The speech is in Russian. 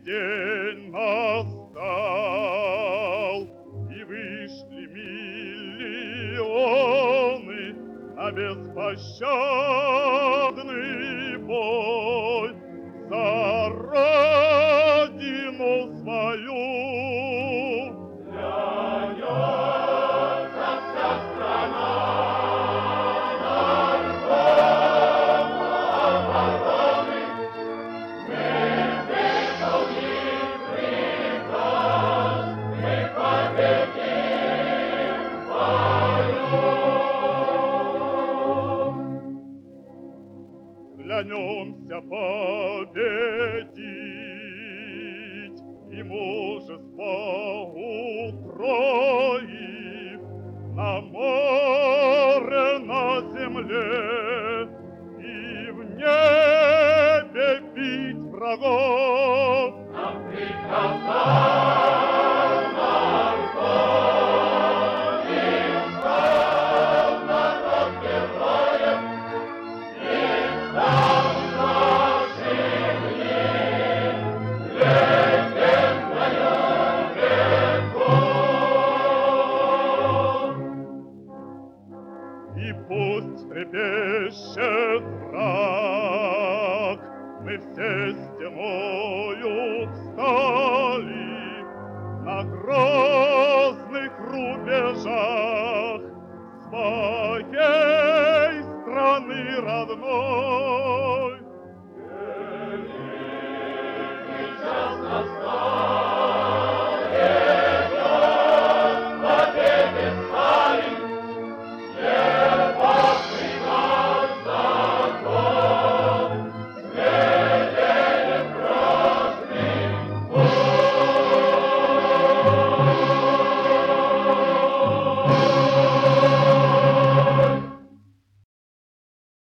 день настал, и вышли миллионы на беспощадный бой за родину свою. Клянется вся страна наркому обороны, мы выполним приказ, мы победим в бою. Клянемся победить и мужество утроив на море, на земле и в небе бить врагов. Нам приказал нарком, избрал народ героев, издал на земле легендою веков. И пусть трепещет враг, мы все стеною встали на грозных рубежах своей страны родной.